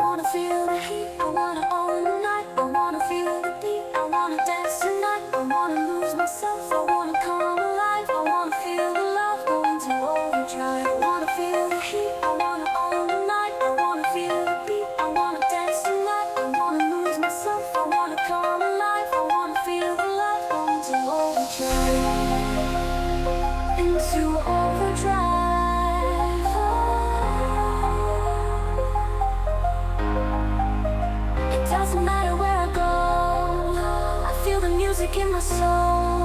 wanna feel the heat, I wanna own the night, I wanna feel the beat, I wanna dance tonight, I wanna lose myself, I wanna come alive, I wanna feel the love go into overdrive. I wanna feel the heat, I wanna own the night, I wanna feel the beat, I wanna dance tonight, I wanna lose myself, I wanna come alive, I wanna feel the love go into overdrive. Into overdrive. Doesn't matter where I go, I feel the music in my soul.